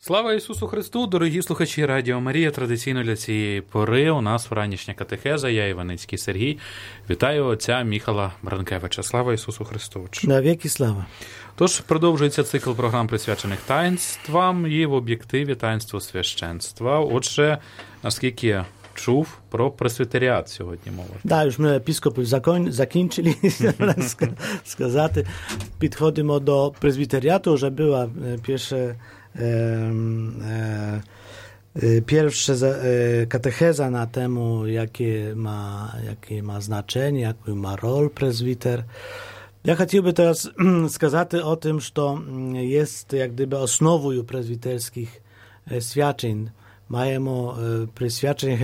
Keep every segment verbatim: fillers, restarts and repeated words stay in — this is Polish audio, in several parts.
Слава Ісусу Христу, дорогі слухачі Радіо Марія. Традиційно для цієї пори у нас вранішня катехеза. Я Іваницький Сергій. Вітаю отця Міхала Бранкевича. Слава Ісусу Христу. На віки слава. Тож продовжується цикл програм, присвячених таїнствам і в об'єктиві таїнству священства. Отже, наскільки я чув, про пресвітеріат сьогодні мова. Так, już ми епіскопів закінчили, сказати. Підходимо до пресвітеріату, вже була перша Pierwsza katecheza na temu, jakie ma, jakie ma znaczenie, jaką ma rolę prezbiter. Ja chciałbym teraz сказати o tym, że jest jak gdyby osnową prezbiterskich świadczeń. Маємо присвячення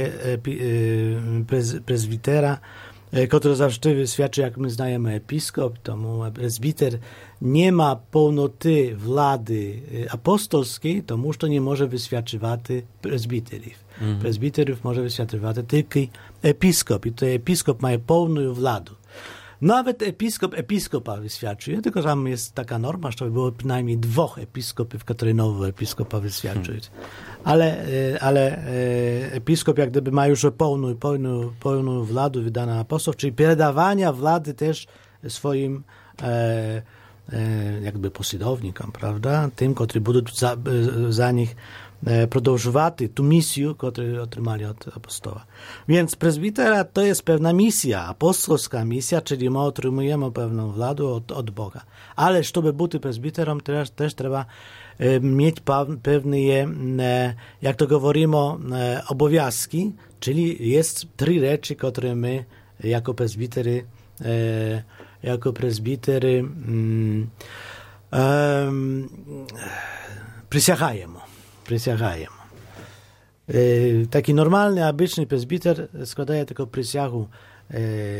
prezbitera, który zawsze świadczy, jak my znajemy episkop, tomu prezbiter nie ma pełnoty władzy apostolskiej, to muż to nie może wyświadczywać prezbiterów. Mm. Prezbiterów może wyświadczywać tylko episkop i to episkop ma pełną władzę. Nawet episkop episkopa wyświadczuje, tylko tam jest taka norma, że było przynajmniej dwóch episkopów, które nowego episkopa wyświadczują. Ale, ale episkop jak gdyby ma już pełną, pełną, pełną władzę wydana apostolów, czyli perdawania władzy też swoim e, e, jakby posłidownikom, prawda? Tym, którzy będą za, za nich продовжувати ту місію, яку отримали від апостола. Więc prezbitera to jest pewna misja, apostolska misja, czyli my otrzymujemy pewną władzę od, od Boga. Ale żeby być prezbiterem, też, też trzeba e, mieć pewne, e, jak to mówimy, e, obowiązki, czyli jest trzy rzeczy, które my jako prezbitery e, jako prezbitery mm, e, przysięgamy. Przysięgają. E, taki normalny, obyczny prezbiter składaje tylko przysięgę e,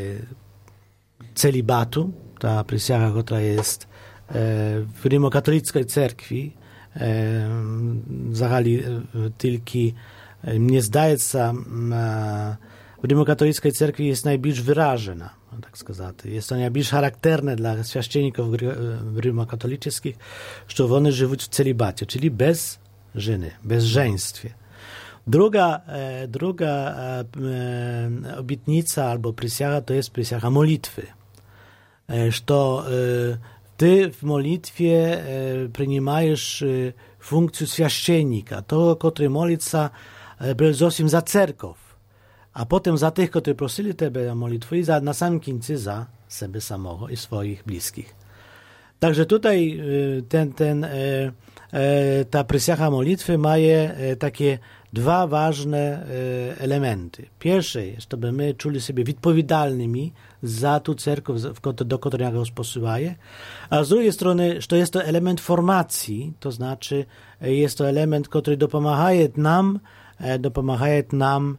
celibatu, ta przysięga, która jest e, w rimokatolickiej cerkwi, e, zagali tylko, mnie zdaje się, w rimokatolickiej cerkwi jest najbardziej wyrażona, tak сказать. Jest to najbardziej charakterne dla święcenników rimokatolickich, że oni żyją w celibacie, czyli bez żeny, bezżeństwie. Druga, e, druga e, obietnica albo przysięga to jest przysięga modlitwy. E, że e, ty w modlitwie e, przyjmujesz e, funkcję święcennika, tego, który modli się e, za cerkow, a potem za tych, którzy prosili Ciebie o modlitwę i za, na samym końcu za siebie samego i swoich bliskich. Także tutaj e, ten, ten e, ta przysięga modlitwy ma takie dwa ważne elementy. Pierwsze jest, żeby my czuli się odpowiedzialnymi za tu cerkiew, do której nas posyłaje, a z drugiej strony, że to jest to element formacji, to znaczy jest to element, który dopomaga nam, dopomaga nam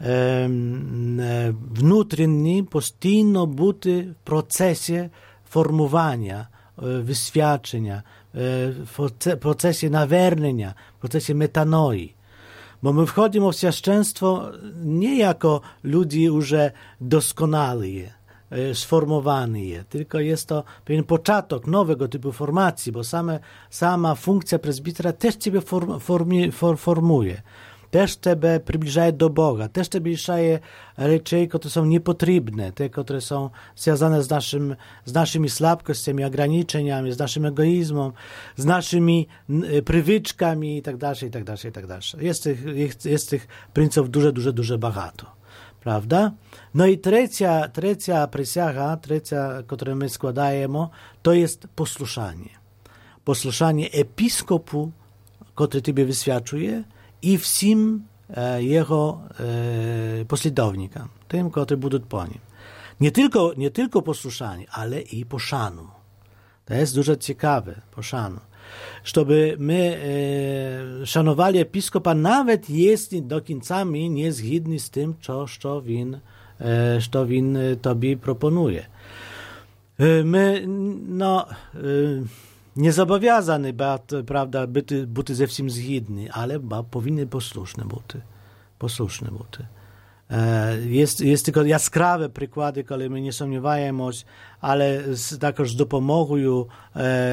wewnętrznie, postійно być w procesie formowania, wyświadczenia, w procesie nawernienia, w procesie metanoi. Bo my wchodzimy w świadczeństwo nie jako ludzie już doskonali, sformowani, tylko jest to pewien początek nowego typu formacji, bo same, sama funkcja prezbitera też Ciebie form, formi, for, formuje. Też Ciebie przybliżaje do Boga, też Ciebie bliżaje rzeczy, które są niepotrzebne, te, które są związane z, naszym, z naszymi słabkościami, ograniczeniami, z naszym egoizmem, z naszymi przywyczkami itd., itd., itd. Jest tych, jest, jest tych principów dużo, dużo, dużo багато. Prawda? No i trzecia, trzecia przysięga, trzecia, którą my składajemy, to jest posłuszanie. Posłuszanie episkopu, który Ciebie wyświadczuje, i wszystkim e, jego e, posłidownikom, tym, którzy będą po nim. Nie tylko, nie tylko posłuszanie, ale i poszanu. To jest dużo ciekawe, poszanu. Żeby my e, szanowali episkopa, nawet jeśli do końca nie zgodni z tym, co, co on, e, co on Tobie proponuje. E, my, no... E, nie zobowiązany, prawda, być, być ze wszystkim zgodny, ale ba, powinny posłuszne być. Posłuszne być. E, jest, jest tylko jaskrawe przykłady, kiedy my nie sądziwamy, ale z, także z dopomogą e,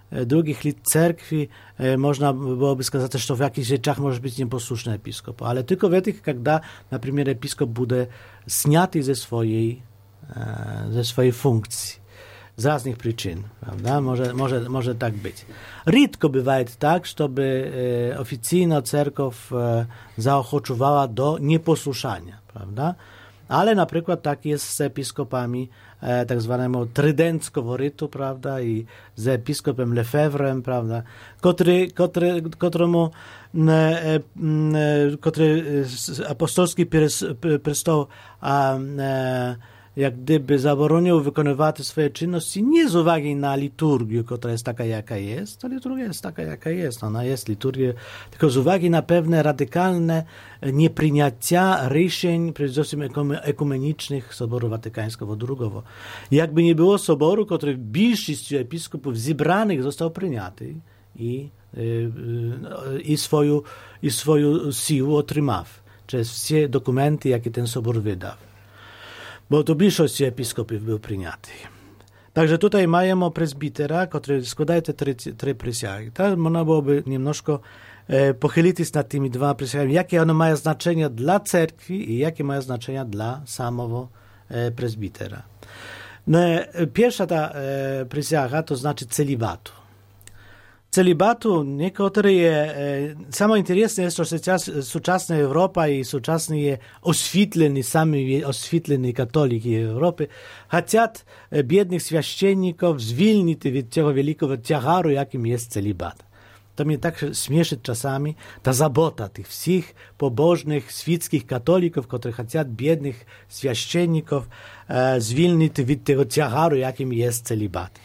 drugich lit cerkwi można byłoby сказать, что в jakichś rzeczach może być nieposłuszny episkop, ale tylko w tych, когда, например, episkop będzie sняty ze swojej, ze swojej funkcji. Z różnych przyczyn, prawda? Może, może, może tak być. Rzadko bywa tak, żeby e, oficyjna cerkow e, zaochoczuwała do nieposłuszania, prawda? Ale na przykład tak jest z episkopami e, tak zwanego trydenckiego rytu, prawda? I z episkopem Lefebvrem, prawda? Który, który, któremu e, e, który apostolski prestol a e, jak gdyby zabronił wykonywać swoje czynności nie z uwagi na liturgię, która jest taka, jaka jest. Ta liturgia jest taka, jaka jest. Ona jest liturgia, tylko z uwagi na pewne radykalne nieprzyjęcia ryszeń, przede wszystkim ekumenicznych Soboru Watykańskiego drugiego. Jakby nie było soboru, który w większości episkopów zebranych został przyjęty i, i, i, swoją, i swoją siłę otrzymał przez wszystkie dokumenty, jakie ten sobor wydał. Bo to większość episkopów był przyjęty. Także tutaj mamy prezbitera, który składaje te trzy przysięgi. Tak można byłoby niemnożko e, pochylić się nad tymi dwoma przysięgami, jakie one mają znaczenie dla cerkwi i jakie mają znaczenie dla samego e, prezbitera. No, pierwsza ta e, przysięga to znaczy celibatu. Celibatu, niektóre je, samo interesne jest, że współczesna Europa i współczesny je oświetleni, sami oświetleni katoliki Europy, chcą biednych święcenników zwolnić od tego wielkiego ciężaru, jakim jest celibat. To mnie tak śmieszy czasami ta zabota tych wszystkich pobożnych, świeckich katolików, którzy chcą biednych święcenników zwolnić od tego ciężaru, jakim jest celibat.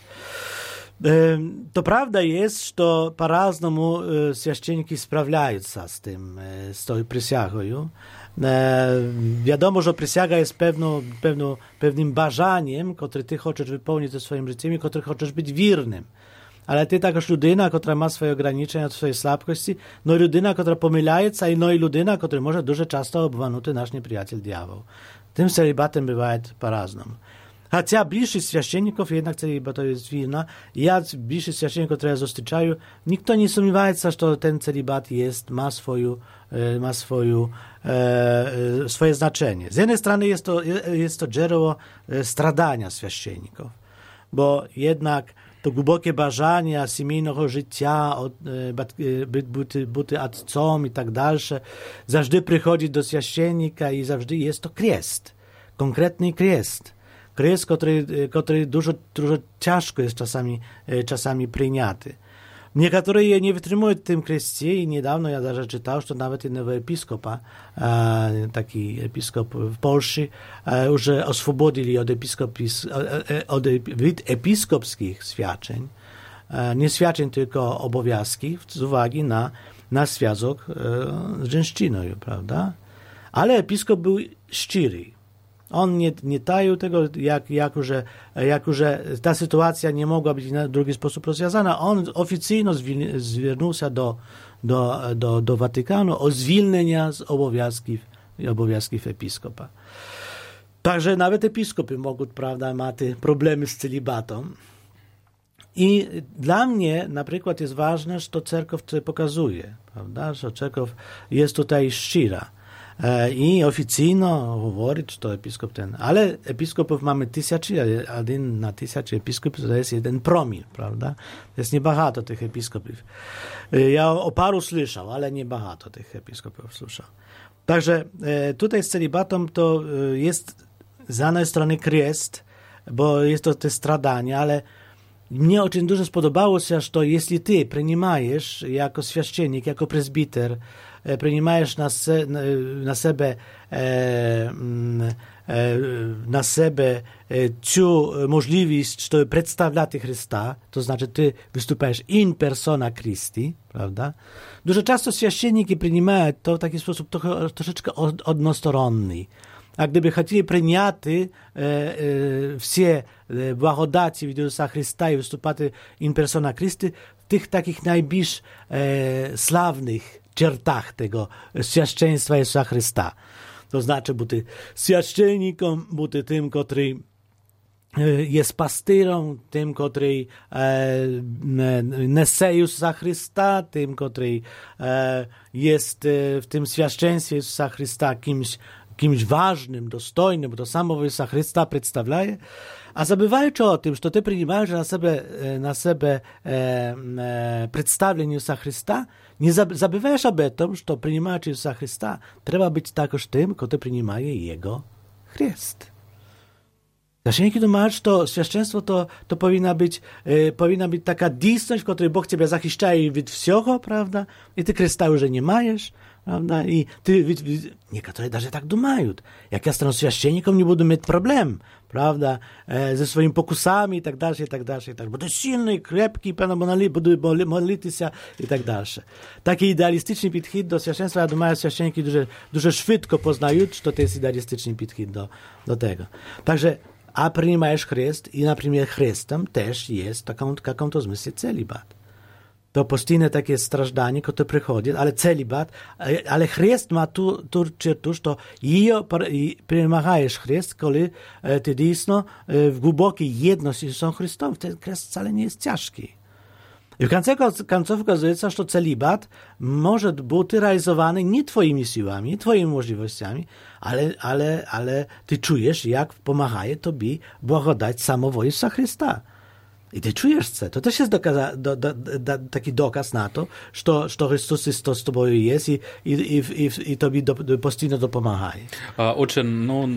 To prawda jest, że po-raznemu święcenniki sprawiają się z tym, z tą przysięgą. Wiadomo, że przysięga jest pewną, pewną, pewnym bażaniem, które ty chcesz wypełnić ze swoim życiem i które chcesz być wiernym. Ale ty taka ludyna, która ma swoje ograniczenia, swoje słabkości, no i ludyna, która pomylaje się, no i ludyna, która może dużo często obwanuty nasz nieprzyjaciel diabeł. Tym celibatem bywa po-raznemu. Chociaż bliższy święcenników jednak celibatu jest wilna. Ja bliższy święcenników, które ja zostyczaju, nikt nie sumniewa się, że ten celibat jest, ma, swoją, ma swoją, e, swoje znaczenie. Z jednej strony jest to, jest to źródło stradania święcenników, bo jednak to głębokie bażanie семейnego życia, byty, byty ojcem i tak dalsze, zawsze przychodzi do święcennika i zawsze jest to kres, konkretny kres. Kres, który, który dużo, dużo ciężko jest czasami, czasami przyjęty. Niektórzy je nie wytrzymują tym kresie i niedawno ja даже czytał, że nawet jednego episkopa, taki episkop w Polsce, już oswobodzili od, od episkopskich świadczeń, nie świadczeń, tylko obowiązki z uwagi na, na związek z żeńszczyzną, prawda? Ale episkop był szczery. On nie, nie taił tego, jak, jak, że, jak że ta sytuacja nie mogła być w drugi sposób rozwiązana. On oficjalnie zwierzył się do, do, do, do Watykanu o zwolnienia z obowiązków, obowiązków episkopa. Także nawet episkopy mogą, prawda, mieć problemy z celibatą. I dla mnie na przykład jest ważne, że to cerkow pokazuje, prawda, że cerkow jest tutaj szczera. I oficjalnie mówi, że to episkop ten. Ale episkopów mamy tysiące, jeden na tysiące episkopów to jest jeden promil, prawda? To jest niebahato tych episkopów. Ja o paru słyszał, ale niebahato tych episkopów słyszał. Także tutaj z celibatą to jest z jednej strony kres, bo jest to te stradanie, ale mnie очень dużo spodobało się, że jeśli ty przyjmujesz jako święcennik, jako prezbiter, przyjmujesz na, se, na siebie e, na siebie tę możliwość, żeby przedstawiać Chrysta, to znaczy ty występujesz in persona Christi, prawda? Dużo często święcenniki przyjmują to w taki sposób trochę, troszeczkę od, odnostronny. A gdyby chcieli przyjąć e, e, wszystkie błagodaci Jezusa Chrysta i występować in persona Christi w tych takich najbliższych e, sławnych czertach tego świadectwa Jezusa Chrysta. To znaczy, być świadczenikiem, być tym, który jest pastyrą, tym, który nesie Jezusa Chrysta, tym, który jest w tym świadectwie Jezusa Chrysta kimś, kimś ważnym, dostojnym, bo to samo Jezusa Chrysta przedstawia. A zabywaючи o tym, że ty przyjmujesz na siebie, na siebie e, e, przedstawienie Jezusa Chrysta, nie zabywajesz o tym, że przyjmując Jezusa Chrysta, trzeba być także tym, kto przyjmuje Jego chrzest. Zaś kiedy masz to świadectwo, to, to powinna być, e, powinna być taka distność, w której Bóg ciebie zachiszczaje od wszystkiego, prawda? I ty Chrysta już nie majesz, prawda? I ty, niektórzy даже tak dumają. Jak ja stanę świadczenikiem, nie będę mieć problem, prawda? E, ze swoimi pokusami i tak dalej, i tak dalej, i tak dalej. Będę silny, krepki, będę modlić się i tak dalej. Taki idealistyczny podchód do świadectwa, ja думаю, świadczeniki дуже, дуже szybko poznają, że to jest idealistyczny podchód do, do tego. Także a przyjmujesz chrzest i, na przykład, chrzestem też jest taką, taką to zmysł celibat. To postійne takie strażdanie, które przychodzi, ale celibat, ale chrzest ma tu, tu czertu, że jej przyjmujesz chrzest, kiedy ty dійсно w głębokiej jedności z Jezusem Chrystusem. Ten chrzest wcale nie jest ciężki. I w końcu okazuje się, że celibat może być realizowany nie twoimi siłami, nie twoimi możliwościami, ale, ale, ale ty czujesz, jak pomaga tobie błagodać samego Jezusa Chrysta. I ty czujesz to. To też jest dokaza, do, do, do, taki dokaz na to, że, że Chrystus jest to z tobą jest i, i, i, i tobie do, do, постійно допомагає. Отже, ну,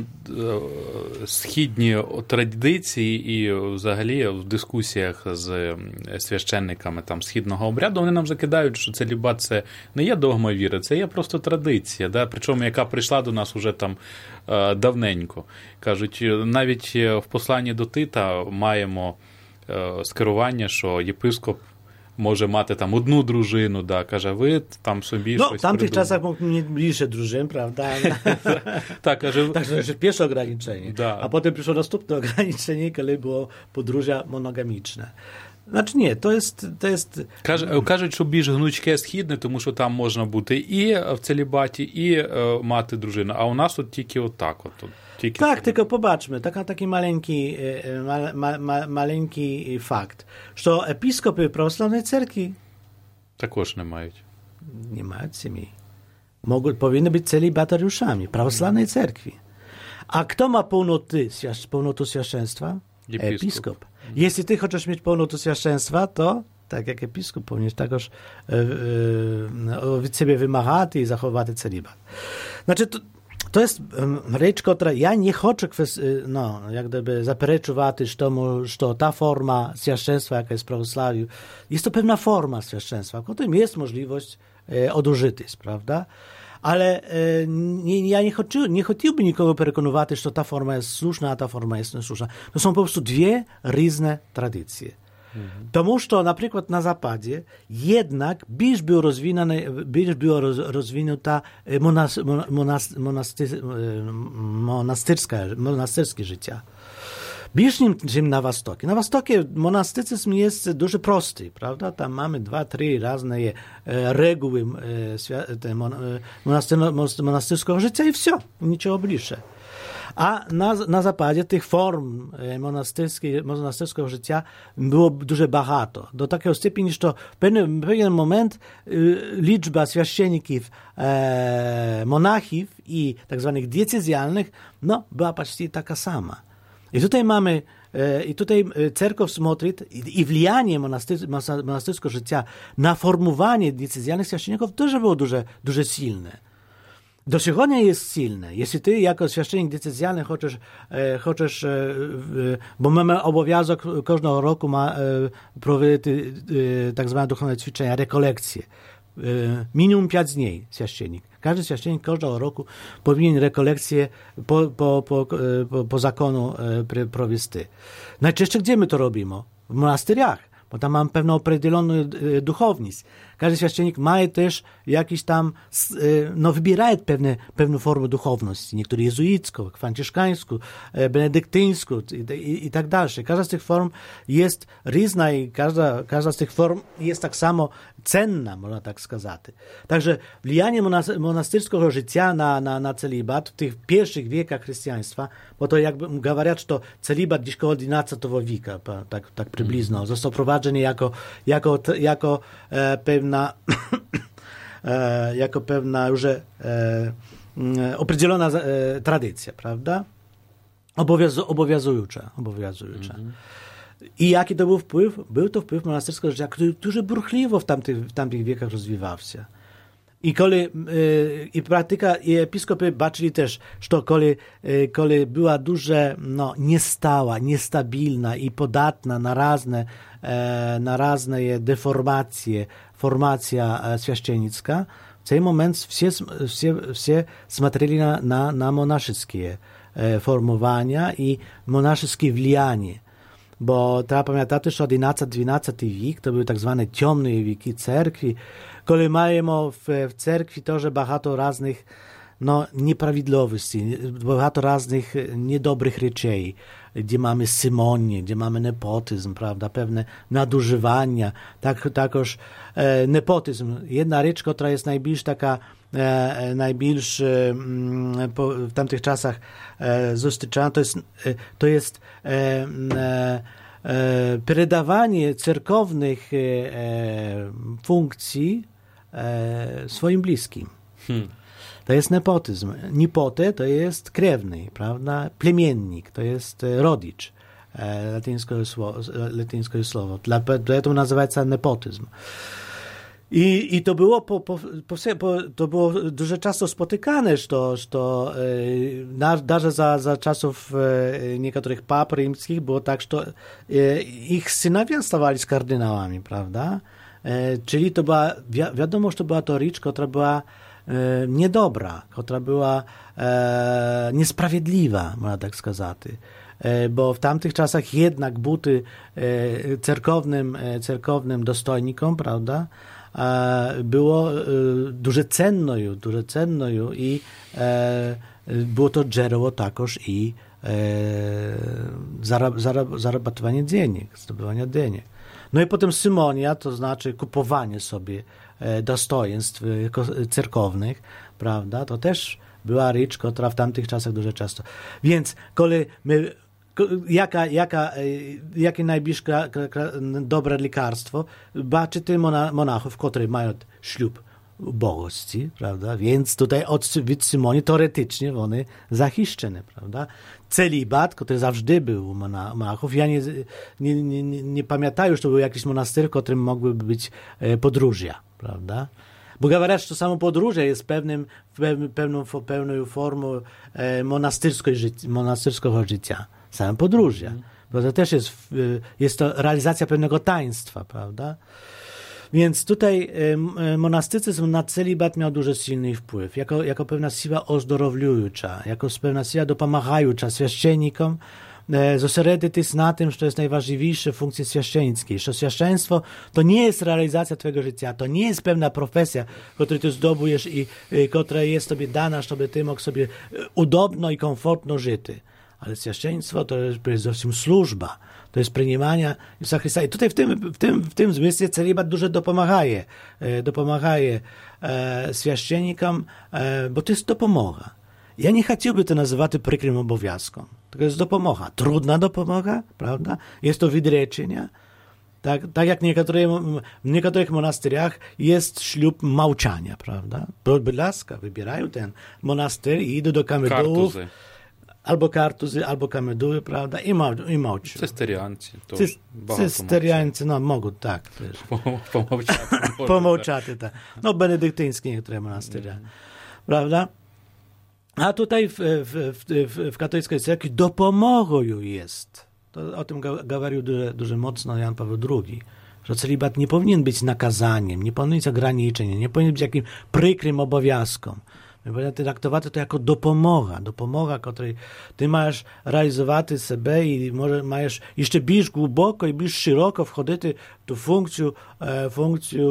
східні традиції і взагалі в дискусіях з священниками там, східного обряду, вони нам закидають, що целібат – це не є догма віри, це є просто традиція, да? Причому яка прийшла до нас уже там давненько. Кажуть, навіть в посланні до Тита маємо скерування, що єпископ може мати там одну дружину, да, каже, ви там собі no, щось w tamtych придумали. czasach mógł mieć bliższe drużyn, prawda? tak, каже, Także to pierwsze ograniczenie. Da. A potem przyszło następne ograniczenie, kiedy było podróża monogamiczne. Znaczy nie, to jest... To jest... Каже, кажуть, що більш гнучке східне, тому що там можна бути і в целібаті, і е, мати дружину, а у нас от тільки отак. От, от, тільки Tak, целібат. tylko popatrzmy, taka, taki maleńki, ma, ma, ma, maleńki fakt, że episkopy prawosławnej cerkwi Також не мають. nie mają семей. Mogą, powinny być celibatariuszami prawosławnej cerkwi. A kto ma pełnoty, pełnotę świadectwa? Episkop. Episkop. Jeśli ty chcesz mieć pełnotę świadectwa, to tak jak episkop powinieneś także e, e, od siebie wymagać i zachować celibat. Znaczy, to, to jest rzecz, która ja nie chcę no, jak gdyby zapereczować tomu, że ta forma świadectwa, jaka jest w prawosławiu, jest to pewna forma świadectwa, w którym jest możliwość e, odużytych, prawda? Ale e, nie, ja nie, chcę, nie chciałbym nikogo przekonywać, że ta forma jest słuszna, a ta forma jest niesłuszna. To są po prostu dwie różne tradycje. Mhm. Тому що, наприклад, на Западі jednak більш było rozwinięta, більш było rozwinięta monas, monas, monasty, monastyrska, monastyrskie życie. Bільш niż na Wostokie. Na Wostokie monastycyzm jest дуже prosty, prawda? Tam mamy dwa, trzy różne reguły monastyrskiego życia i все, niczego bliższe. A na, na zapadzie tych form monastyrskiego życia było dużo багато. Do takiego stopnia, że w pewien, pewien moment y, liczba święcenników, e, monachów i tak zwanych diecezjalnych, no, była prawie taka sama. I tutaj mamy, e, i tutaj cerkow смотрит, i, i влияние monastyrskiego życia na formowanie diecezjalnych święcenników też było duże, duże silne. Do сегодня jest silne. Jeśli ty jako święcennik diecezjalny chcesz, e, chcesz e, bo mamy obowiązek każdego roku ma, e, prowadzić e, tak zwane duchowne ćwiczenia, rekolekcje. E, minimum pięć dni święcennik. Każdy święcennik każdego roku powinien rekolekcję po, po, po, po, po zakonu e, prowadzić. Najczęściej gdzie my to robimy? W monastyrach, bo tam mamy pewną określoną duchowność. każdy święcennik ma też jakiś tam, no wybiera pewne, pewną formę duchowności. Niektórzy jezuicką, franciszkańską, benedyktyńską i, i, i tak dalej. Każda z tych form jest różna i każda, każda z tych form jest tak samo cenna, można tak сказать. Także влияние monastyrskiego życia na, na, na celibat w tych pierwszych wiekach chrześcijaństwa, bo to jakby mówią, że celibat gdzieś koło jedenastego wieku, tak, tak przybliżno, został prowadzony jako, jako, jako e, pewna e, jako pewna już e, określona e, tradycja, prawda? Obowiąz, obowiązująca. obowiązująca. Mm-hmm. I jaki to był wpływ? Był to wpływ monastyrskiego życia, który дуже бурхливо w tamtych, w tamtych wiekach rozwijał się. I koli, y, i praktyka, i episkopy baczyli też, że koli, y, koli była duże, no, niestała, niestabilna i podatna na razne, e, na razne deformacje, formacja e, święcienicka, w ten moment wszyscy, wszyscy, wszyscy смотрели na, na, na monaszyckie e, formowania i monaszyckie влияние. Bo trzeba pamiętać, że jedenasty dwunasty wiek to były tak zwane ciemne wieki cerkwi, kiedy mamy w, w cerkwi to, że bardzo różnych no, nieprawidłowości, bardzo różnych niedobrych rzeczy, gdzie mamy symonię, gdzie mamy nepotyzm, prawda, pewne nadużywania, tak, takoż e, nepotyzm. Jedna rzecz, która jest najbliż taka, e, najbliż e, po, w tamtych czasach e, zostyczana, to jest, e, to jest e, e, e, perdawanie cerkownych e, e, funkcji e, swoim bliskim. Hmm. To jest nepotyzm. Nipote to jest krewny, prawda? Plemiennik, to jest rodzicz. E, latyńskie słowo. Latyńskie słowo. Dlatego nazywa się nepotyzm. I, i to było po, po, po, to było dużo często spotykane, że to, że to e, даже za, za czasów e, niektórych pap rzymskich było tak, że to, e, ich synowie stawali z kardynałami, prawda? E, czyli to była, wi wiadomo, że to była to rzecz, która była e, niedobra, która była e, niesprawiedliwa, można tak сказать. E, bo w tamtych czasach jednak buty e, cerkownym, e, cerkownym dostojnikom, prawda, było дуже ценною, дуже ценною і е, було то джерело також і е, зараб, зараб, зарабатування денег, zdobywania денег. No i potem symonia, to znaczy kupowanie sobie e, dostojeństw e, cerkownych, prawda, to też była rzecz, która w tamtych czasach дуже często. Więc, kiedy my Jaka, jaka, jakie najbliższe dobre lekarstwo? Baczyty mona, monachów, którzy mają ślub ubogości, prawda? Więc tutaj od Symonii teoretycznie one zachiszczone, prawda? Celibat, który zawsze był u monachów, ja nie, nie, nie, nie pamiętam, że to był jakiś monastyr, w którym mogłyby być podróżia, prawda? Bo mówią, że to samo podróże jest pewnym, pewną, pewną formą monastyrskiego życia. Same podróże. Bo to też jest, jest to realizacja pewnego taństwa, prawda? Więc tutaj monastycyzm na celibat miał дуже silny wpływ, jako, jako pewna siła ozdrowująca, jako pewna siła dopomagająca święcennikom zosередитись na tym, że to jest najważniejsze funkcje święcenickie, że święceństwo to nie jest realizacja twojego życia, to nie jest pewna profesja, którą ty zdobujesz i, i która jest tobie dana, żeby ty mógł sobie udobno i komfortno żyć. Ale święcieństwo to jest przede wszystkim służba, to jest przyjmowanie Jezusa Chrystusa. I tutaj w tym, w tym, w tym zmysłie celibat dużo dopomagaje, dopomagaje e, święcennikom, e, bo to jest dopomoga. Ja nie chciałbym to nazywać przykrym obowiązkiem. To jest dopomoga. Trudna dopomoga, prawda? Jest to wydreczenie. Tak, tak jak niektóre, w niektórych monastyriach jest ślub małczania, prawda? Будь ласка, wybierają ten monastyr i idą do kamedułów. Kartuzy. Albo kartuzy, albo kameduły, prawda? I, mał, i małczą. Cysterianci. Cys, cysterianci, no mogą, tak. Pomałczaty. Pomałczaty, tak. No benedyktyńskie niektóre monastyria. Mm. Prawda? A tutaj w, w, w, w katolickiej cerkwi dopomogą jest. To, o tym mówił dużo, dużo mocno Jan Paweł drugi, że celibat nie powinien być nakazaniem, nie powinien być ograniczeniem, nie powinien być jakimś przykrym obowiązkiem. My powinniśmy traktować to jako dopomoga, dopomoga, której ty masz realizować siebie i może masz jeszcze bliż głęboko i bliż szeroko wchodzić w tą funkcję, funkcję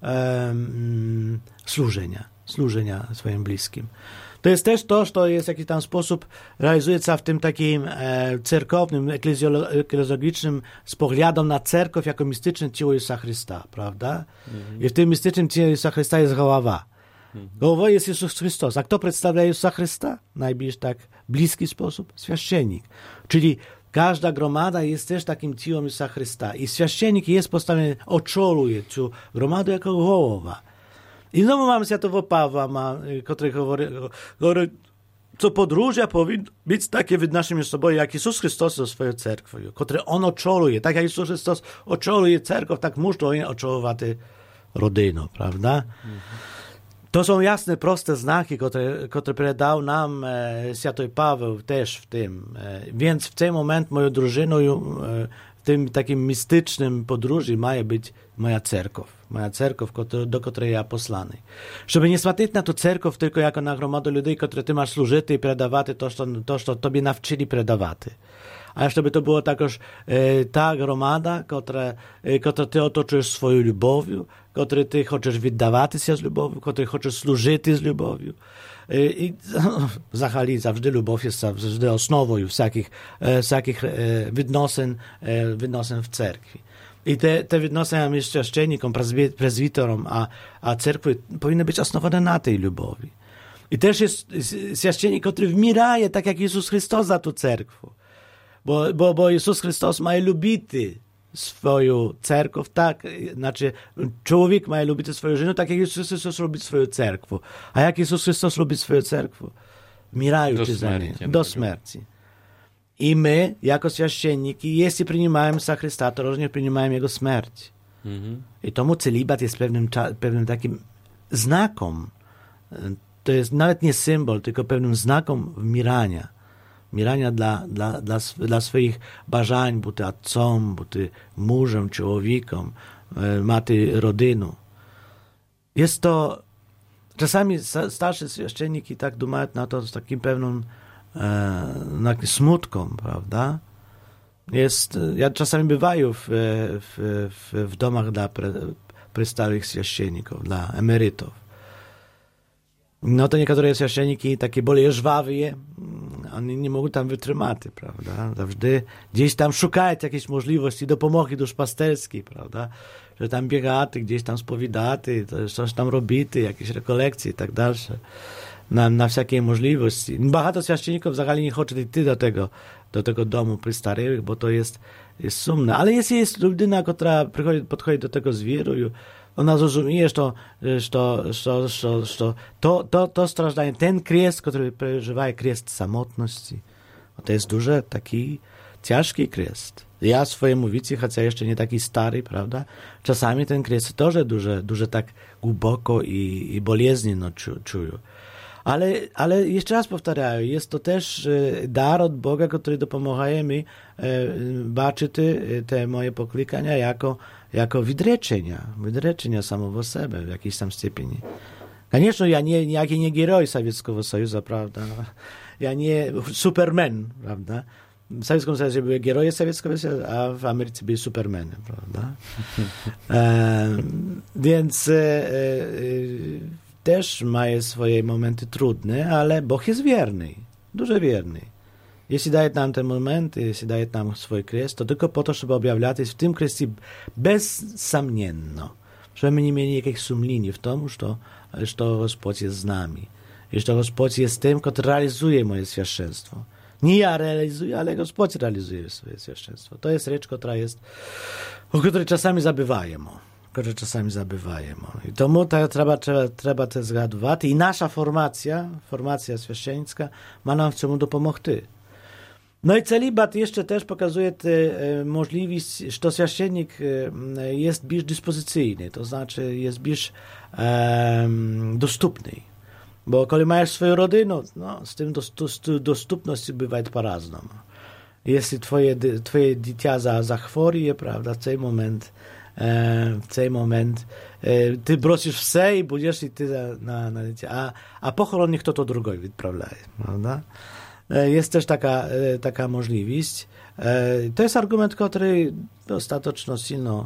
um, służenia, służenia swoim bliskim. To jest też to, co jest w jakiś tam sposób realizuje się w tym takim e, cerkownym, eklezjologicznym spoglądzie na cerkiew jako mistyczne ciało Jezusa Chrysta, prawda? Mhm. I w tym mistycznym ciele Jezusa Chrysta jest głowa. Mhm. Głową jest Jezus Chrystus. A kto przedstawia Jezusa Chrysta? Najbliżej tak bliski sposób? Święcennik. Czyli każda gromada jest też takim ciałem Jezusa Chrysta. I święcennik jest postawiony, oczoluje tę gromadę jako głowa. I znowu mamy Świętego Pawła, ma, który mówi, co podróżia powinno być takie w naszym sobą, jak Jezus Chrystus do swojej cerkwi, który On oczoluje. Tak jak Jezus Chrystus oczoluje cerkiew, tak muszą oni oczolować rodzinę, prawda? Mhm. To są jasne, proste znaki, które, które dał nam e, Święty Paweł też w tym. E, więc w ten moment moją drużyną e, w tym takim mistycznym podróży ma być moja cerkiew. Moja cerkiew, do której ja posłany. Żeby nie смотреть na tę cerkiew tylko jako na gromadę ludzi, które ty masz służyć i predawać to, co to, co tobie nawczyli predawać. A żeby to było takoż e, ta gromada, która, e, która ty otoczysz swoją lubowią, której ty chcesz wydawać się z lubowią, której chcesz służyć z lubowią. E, I zachali zawsze lubow jest zawsze osnową wszelkich, e, wszelkich e, wydnosen, e, wydnosen w cerkwi. I te, te wydnoszenia między święcennikom, prezbiterom, a, a cerkwi powinny być osnowane na tej lubowi. I też jest święcennik, który wmieraje, tak jak Jezus Chrystus za tą cerkwę. Bo, bo, bo Jezus Chrystus ma lubić swoją cerkiew, tak, znaczy człowiek ma lubić swoją żonę, tak jak Jezus Chrystus lubi swoją cerkwę. A jak Jezus Chrystus lubi swoją cerkwę? Wmierają ci za nie, do śmierci. I my, jako święcenniki, jeśli przyjmujemy Jezusa Chrysta, to również przyjmujemy Jego śmierć. Mhm. I tomu celibat jest pewnym, pewnym takim znakom. To jest nawet nie symbol, tylko pewnym znakom wmirania. Wmirania dla, dla, dla, dla swoich bażań, bo ty ojcom, bo ty mężem, człowiekiem, ma ty rodzinę. Jest to, czasami starsze święcenniki tak dumają na to z takim pewnym na smutką, prawda? Jest, ja czasami bywaję w, w, w, w domach dla pre, prestałych święcenników, dla emerytów. No to niektóre święcenniki takie bardziej żwawie, oni nie mogą tam wytrzymać, prawda? Zawsze gdzieś tam szukają jakiejś możliwości dopomogi duszpasterskiej, prawda? Że tam biegaty, gdzieś tam spowidaty, coś tam robity, jakieś rekolekcje i tak dalsze. Na, na wszelkie możliwości. Bardzo święcenników w zasadzie nie chce iść do tego, do tego domu przystarych, bo to jest, jest sumne. Ale jeśli jest ludyna, która przychodzi, podchodzi do tego zwieru, ona zrozumie, że, to, że, że, że, że to, to, to strażdanie, ten kres, który przeżywa, kres samotności, to jest duży, taki ciężki kres. Ja swojemu wicy, chociaż jeszcze nie taki stary, prawda, czasami ten kres też duże, duże tak głęboko i, i bolesnie no, czu, czuję. Ale, ale jeszcze raz powtarzam, jest to też dar od Boga, który dopomaga mi baczyć te moje poklikania jako, jako wydreczenia, wydreczenia samego siebie w jakiejś tam stopniu. Конечно, ja nie, niejaki nie heroj Sowieckiego Sojuszu, prawda? Ja nie Superman, prawda? W Sowieckim Sojusze były heroje sowieckiego Sojuszu, a w Ameryce były Supermany, prawda? e, więc e, e, też mają swoje momenty trudne, ale Bóg jest wierny, dużo wierny. Jeśli daje nam te momenty, jeśli daje nam swój kres, to tylko po to, żeby objawiać w tym kresie bezsamienno, żeby nie mieli jakichś sumień w tym, że, że Gospodź jest z nami. I że Gospodź jest tym, który realizuje moje świadectwo. Nie ja realizuję, ale Gospodź realizuje swoje świadectwo. To jest rzecz, która jest, o której czasami zabywajemy. które czasami zabywają. I tomu ta, trzeba, trzeba, trzeba te zgadywać. I nasza formacja, formacja święcieńska, ma nam w czemu dopomogć. No i celibat jeszcze też pokazuje te e, możliwość, że święcennik e, jest bardziej dyspozycyjny, to znaczy jest bardziej e, dostępny. Bo kiedy masz swoją rodzinę, no, z tym dostępność bywa po-raznому. Jeśli twoje, twoje dziecko zachoruje, prawda, w ten moment w ten moment ty brosisz wse i będziesz i ty na, na a, a pochorон niech to drugi wyprawlaje, prawda? Jest też taka, taka możliwość. To jest argument, który dostatecznie silno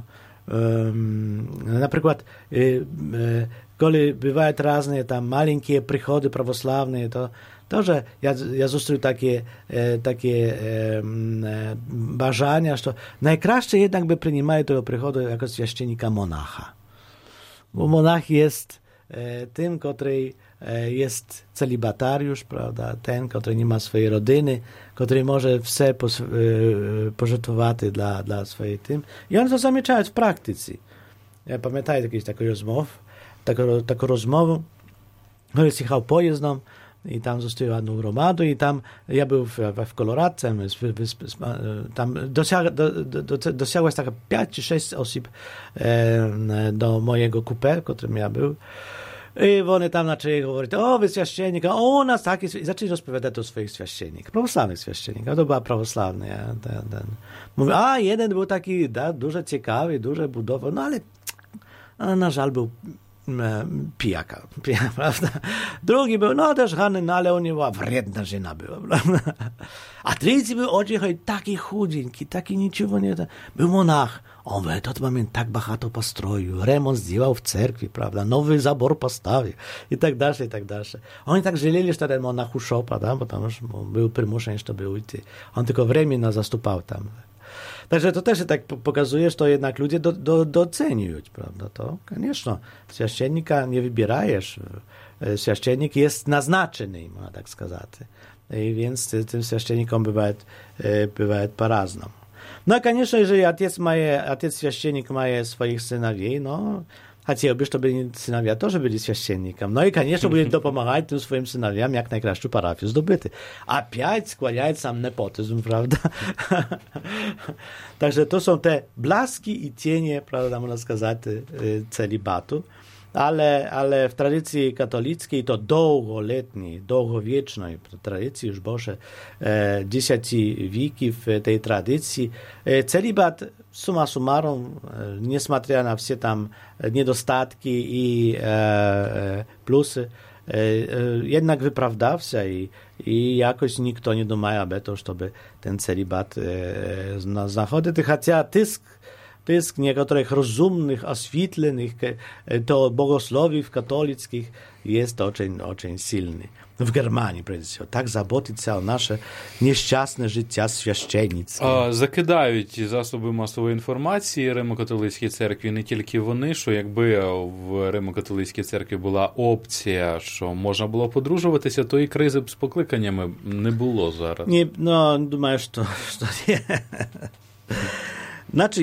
Наприклад, коли бувають різні там маленькі приходи православні, то тоже я, я зустрів такі, такі е, бажання, що найкраще jednak by приймає того приходу jako священника монаха. Bo monach jest e, tym, który e, jest celibatariusz, prawda? Ten, który nie ma swojej rodziny, który może все pos, e, pożytłować dla, dla swojej tym. I on to zamiechają w praktyce. Ja pamiętam jakieś takie rozmów, taką, taką rozmowę, który jechał pojezdem i tam został jedną gromadą i tam ja był w, w Koloradce, tam dosiag, do, do, dosiagłeś taka pięć czy sześć osób e, do mojego kupé, w którym ja był. I oni tam zaczęli mówić, o, wy święcennik, o, u nas taki, i zaczęli rozpowiadać o swoich święcennikach, prawosławnych święcennikach, to była prawosławna. Ja, ten, ten. Mówię, a, jeden był taki, da, dużo ciekawy, dużo budował, no ale, ale na żal był pijaka, pijaka, prawda? Drugi był, no też Hanny, no ale on nie była wredna żena była, prawda? A trzeci był ociechaj taki chudzienki, taki niczego nie, był monach. On mówi, to mamy tak bachato postroił, remont zdjął w cerkwi, prawda? Nowy zabor postawił i tak dalej, i tak dalej. Oni tak żeleli, że ten monach uszł, prawda? Bo tam już był przymuszeń, że to był i ty. On tylko временно zastupał tam. Także to też tak pokazuje, że to jednak ludzie do, do, doceniują, prawda? To, конечно, święcennika nie wybierajesz. Święcennik jest naznaczony, można tak сказать. I więc tym święcennikom bywa, bywa по-разному. No a конечно, jeżeli ojciec, ma, ojciec święcennik ma swoich synowie, no chciałby, żeby synowie też byli święcennikami. No i конечно, będzie dopomagać tym swoim synowiom jak najkraszczą parafię zdobyty. A pięć skłaniać sam nepotyzm, prawda? Także to są te blaski i cienie, prawda, można сказать, celibatu. Ale, ale w tradycji katolickiej, to długoletniej, długowiecznej tradycji, już boże e, dziesięci wieków tej tradycji, e, celibat summa summarum, e, niesmatria na wszystkie tam niedostatki i e, plusy, e, e, jednak wyprawdał się i, i jakoś nikt nie domaja to, żeby ten celibat e, na zachodzie, chociaż tysk Pysk niektórych rozumnych, oświetlonych to bogosłowiów katolickich jest очень, очень silny. W Germanii, przecież, tak заботиться o nasze nieszczęsne życie świященnicьке. А, закидають засоби масової інформації Римо-католицькій церкві не тільки вони, що якби в Римо-католицькій церкві була опція, що можна було подружуватися, то і кризи б з покликаннями не було зараз. Nie, no, думаю, що, що nie. Znaczy,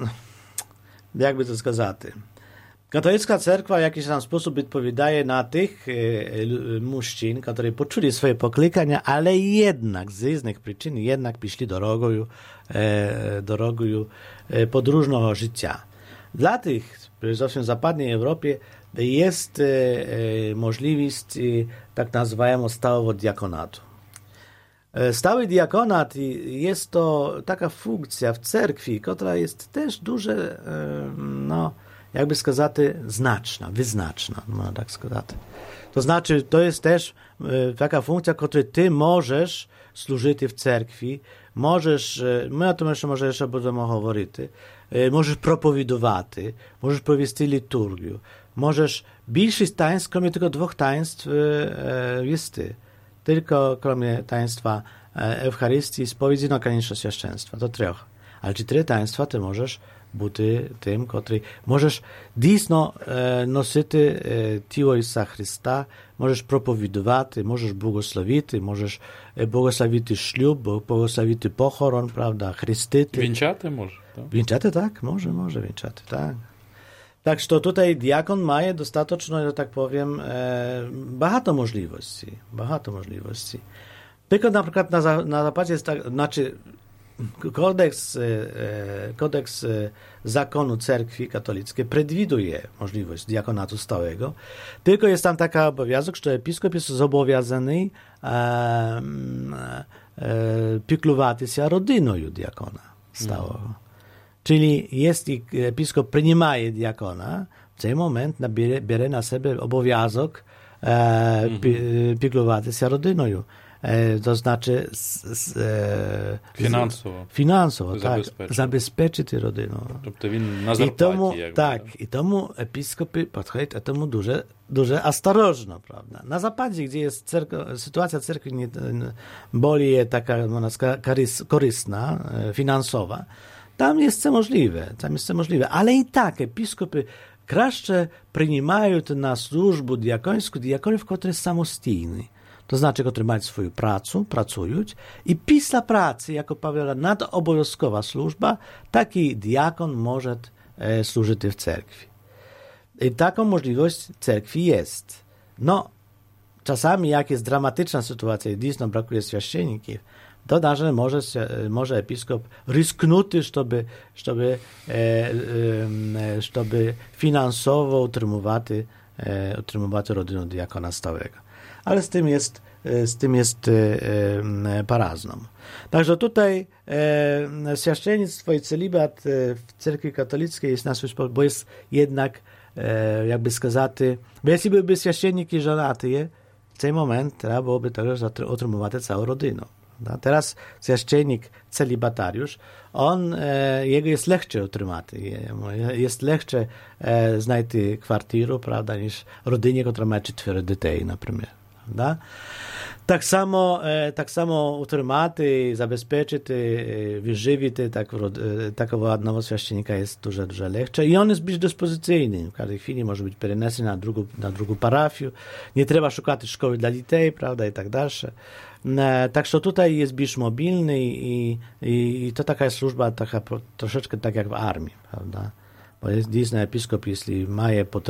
jakby to сказать, katolicka cerkwa w jakiś tam sposób odpowiada na tych e, mężczyzn, którzy poczuli swoje poklykania, ale jednak z różnych przyczyn jednak poszli drogą, e, drogą e, podróżnego życia. Dla tych, przede w zachodniej Europie, jest e, e, możliwość e, tak nazywającego stałego diakonatu. Stały diakonat jest to taka funkcja w cerkwi, która jest też duże, no, jakby сказать, znaczna, wyznaczna, można tak сказать. To znaczy, to jest też taka funkcja, której ty możesz służyć w cerkwi, możesz, my o tym jeszcze może jeszcze będziemy mówić, możesz propowiadować, możesz prowadzić liturgię, możesz większość taństw, kromie tylko dwóch taństw jest ty. Tylko kromie taństwa Eucharystii, spowiedzi, no koniecznie święczeństwa, to trzech. Ale czy trzy taństwa ty możesz być tym, który możesz dійсно e, nosić e, ciało Jezusa Chrysta, możesz propowiadować, możesz błogosławić, możesz błogosławić ślub, błogosławić pochoron, prawda, chrystyty. Wieńczaty może, tak? Wieńczaty, tak, może, może wieńczaty, tak. Tak, że tutaj diakon ma dostatecznie, że tak powiem, e, bahato możliwości, bahato możliwości. Tylko na przykład na, na zapadzie jest tak, znaczy kodeks, e, kodeks e, zakonu cerkwi katolickiej przewiduje możliwość diakonatu stałego, tylko jest tam taka obowiązek, że episkop jest zobowiązany e, e, pieklować się rodziną diakona stałego. Mm. Czyli jeśli episkop przyjmuje diakona, w ten moment bierze na siebie obowiązek e, mm-hmm. pieklować się rodziną. to znaczy z, z, finansowo, finansowo zabezpeczyć. tak, zabezpeczyć rodzinę. Тобто він на зарплаті. I tomu, jakby, tak, i tomu episkopy podchodzą temu duże, duże ostrożno, prawda. Na zapadzie, gdzie jest cerko, sytuacja cerkwi nie, bardziej taka korzystna, finansowa, tam jest to możliwe, tam jest to możliwe, ale i tak episkopy краще приймають на службу діяконську діяконів, котрі самостійні. To znaczy, którzy mają swoją pracę, pracują i pісля pracy, jako powiedziała nadobowiązkowa służba, taki diakon może e, służyć w cerkwi. I taką możliwość w cerkwi jest. No, czasami jak jest dramatyczna sytuacja i dziś brakuje święcenników, to даже może, może episkop rysknuty, żeby, żeby, e, e, żeby finansowo utrzymywać, e, utrzymywać rodzinę diakona stałego. Ale z tym jest, z tym jest e, e, parazną. Także tutaj e, święcienictwo i celibat w cerkwi katolickiej jest na swój sposób, bo jest jednak, e, jakby skazać, bo jeśli byłyby święcienniki żonaty, w ten moment trzeba byłoby także utrzymywać całą rodzinę. Teraz święcennik celibatariusz, on, e, jego jest leksze utrzymać, jest leksze e, znajść kwartiru, prawda, niż rodzinie, która ma cztery dzieci, na przykład. Prawda? Tak samo, e, tak samo utrzymać, zabezpieczyć, e, wyżywić tak, e, takiego jednego święcennika jest dużo, dużo leksze i on jest być dyspozycyjny. W każdej chwili może być przeniesiony na drugą, na drugą parafię. Nie trzeba szukać szkoły dla dzieci, prawda, i tak dalej. Tak, że tutaj jest być mobilny i, i, i to taka jest służba taka troszeczkę tak jak w armii, prawda? Bo jest dziś na episkop, jeśli ma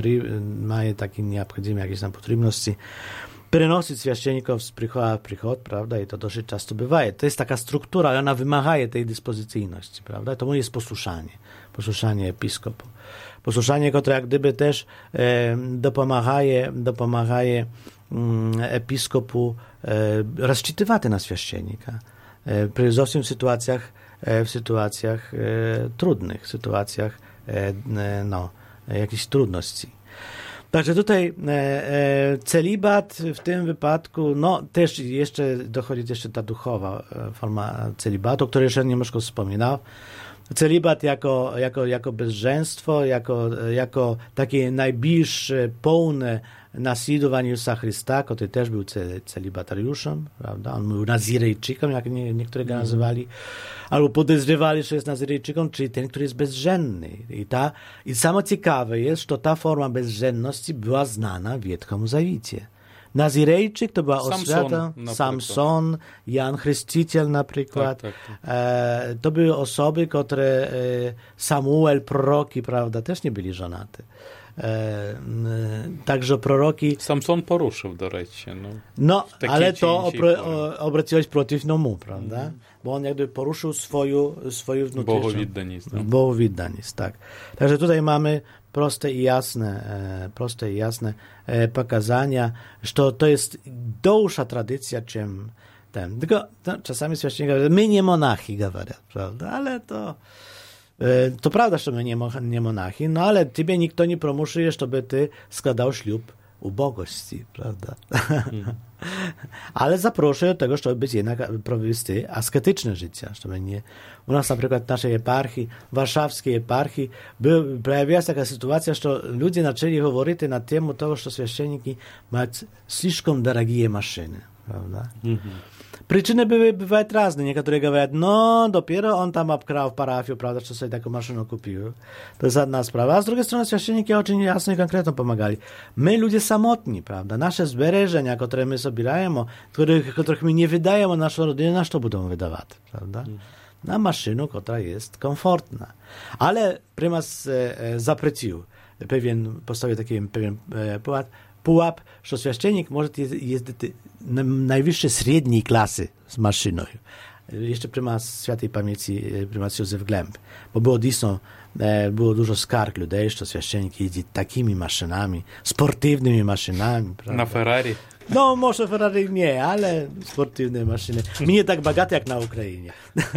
takie nieobchodzime jakieś tam potrzebności, przenosić święcenników z przychodu w przychód, prawda? I to dosyć często bywa. To jest taka struktura, ale ona wymaga tej dyspozycyjności, prawda? To jest posłuszanie, posłuszanie episkopu. Posłuszanie, które jak gdyby też e, dopomaga, dopomaga mm, episkopu e, rozczytywać na święcennika. E, przede wszystkim w sytuacjach, e, w sytuacjach e, trudnych, sytuacjach e, no, jakichś trudności. Także tutaj e, e, celibat w tym wypadku, no też jeszcze dochodzi jeszcze ta duchowa forma celibatu, o której jeszcze Niemeczko wspominał. Celibat jako, jako, jako bezżeństwo, jako, jako takie najbliższe, pełne naśladowanie Jezusa Chrysta, który też był celibatariuszem, prawda? On był Nazirejczykiem, jak nie, niektórzy go nazywali, albo podejrzewali, że jest Nazirejczykiem, czyli ten, który jest bezżenny. I, ta, i samo ciekawe jest, że ta forma bezżenności była znana w Wietchom Zawicie. Nazirejczyk to była oświata, Samson, Jan Chrzciciel na przykład. Tak, tak, tak. E, to były osoby, które e, Samuel, proroki, prawda, też nie byli żonaty. E, e, także proroki... Samson poruszył do rечі. No, no ale to opro, obraciło się przeciwko mu, prawda? Mm. Bo on jakby poruszył swoją, swoją wnętrzną... Bohowiddaність. No. Bohowiddaність, tak. Także tutaj mamy proste i jasne, e, proste i jasne e, pokazania, że to jest dłuższa tradycja, czym ten. Tylko to, czasami święcenicy mówią, my nie monachy, говорят, prawda? Ale to e, to prawda, że my nie, nie monachy, no ale ciebie nikt nie promuszuje, żeby ty składał ślub ubogości, prawda? Mm. Ale zaproszę do tego, żeby być jednak prowadzony asketyczne życie, żeby nie... U nas na przykład w naszej eparchii, warszawskiej eparchii, był, pojawiła się taka sytuacja, że ludzie zaczęli mówić na temat tego, że święcenniki mają слишком drogie maszyny, prawda? Mm-hmm. Przyczyny były, bywają różne. Niektórzy mówią, no dopiero on tam obkrał parafię, prawda, że sobie taką maszynę kupił. To jest jedna sprawa. A z drugiej strony święcenniki очень jasno i konkretnie pomagali. My, ludzie samotni, prawda, nasze zbereżenia, które my sobieramy, których, których my nie wydajemy na naszą rodzinę, na co będą wydawać, prawda? Mm. Na maszynę, która jest komfortna. Ale prymas e, e, zaprecił pewien, postawił taki pewien e, pułap, pułap, że święcennik może jeździć na najwyższej średniej klasy z maszyną. Jeszcze prymas świętej pamięci, prymas Józef Glemp. Bo było disno, e, było dużo skarg ludzi, że święcennik jeździ takimi maszynami, sportywnymi maszynami. Prawda? Na Ferrari. No, może Ferrari nie, ale sportywne maszyny. Mnie tak bogate jak na Україні.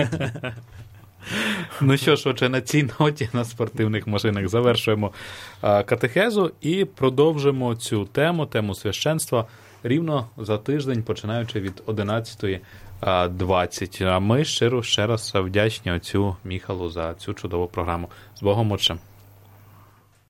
Ну що ж, отже, на цій ноті на спортивних машинах завершуємо а, катехезу і продовжимо цю тему, тему священства рівно за тиждень, починаючи від одинадцята двадцять. А ми щиро ще раз вдячні отцю Міхалу за цю чудову програму. З Богом, Отче!